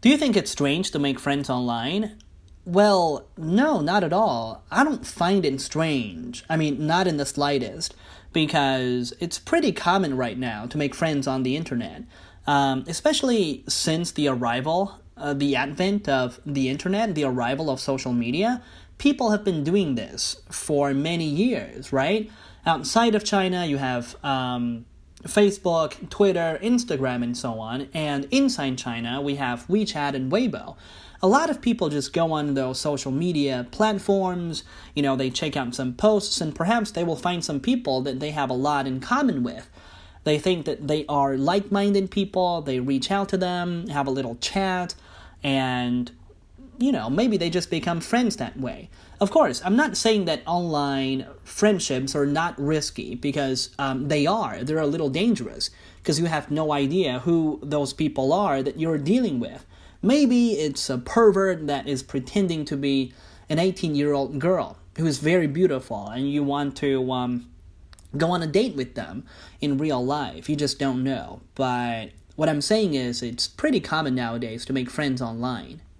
Do you think it's strange to make friends online? Well, no, not at all. I don't find it strange. I mean, not in the slightest, because it's pretty common right now to make friends on the internet, especially since the advent of the internet, the arrival of social media. People have been doing this for many years, right? Outside of China, you have Facebook, Twitter, Instagram, and so on. And inside China, we have WeChat and Weibo. A lot of people just go on those social media platforms, they check out some posts, and perhaps they will find some people that they have a lot in common with. They think that they are like-minded people, they reach out to them, have a little chat, and maybe they just become friends that way. Of course, I'm not saying that online friendships are not risky, because they're a little dangerous, because you have no idea who those people are that you're dealing with. Maybe it's a pervert that is pretending to be an 18-year-old girl who is very beautiful, and you want to go on a date with them in real life. You just don't know. But what I'm saying is it's pretty common nowadays to make friends online.